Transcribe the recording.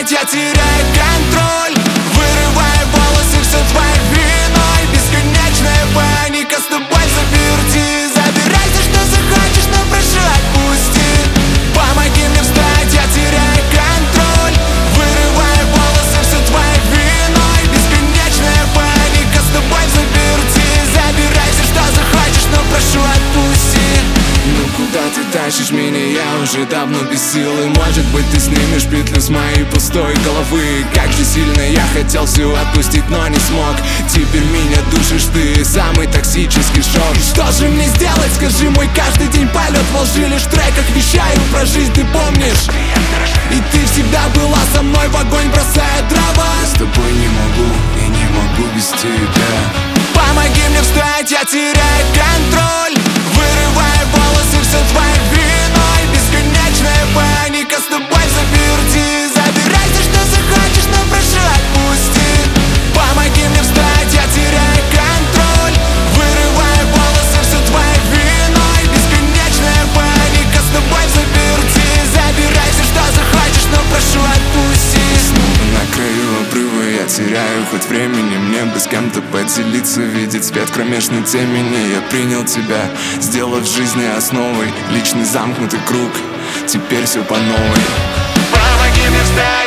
встать, я теряю контроль. Вырываю волосы, все твоей виной. Бесконечная паника, с тобой заперти. Забирай все, что захочешь, но прошу отпусти. Помоги мне встать, я теряю контроль. Вырываю волосы, все твоей виной. Бесконечная паника, с тобой заперти. Забирай все, что захочешь, но прошу отпусти. Ну куда ты тащишь меня, я уже давно без сил. И может быть ты снимешь петлю с моей пустой головы. Как же сильно я хотел все отпустить, но не смог. Теперь меня душишь ты, самый токсический шок. Что же мне сделать, скажи, мой каждый день полет во лжи. Лишь в треках вещаю про жизнь, ты помнишь? И ты всегда была со мной, в огонь бросая дрова. Я с тобой не могу, и не могу без тебя. Помоги мне встать, я теряю контроль. Вырываю волосы, все твоей виной. Бесконечная паника, с тобой заперти. Забирай все, что захочешь, но прошу отпусти. Помоги мне встать, я теряю контроль. Вырываю волосы, все твоей виной. Бесконечная паника, с тобой заперти. Забирай все, что захочешь, но прошу отпусти. Снова на краю обрыва я теряю хоть времени. Мне бы с кем-то поделиться, видеть свет в кромешной темени. Я принял тебя, сделав жизни основой. Личный замкнутый круг, теперь все по новой. Помоги мне встать.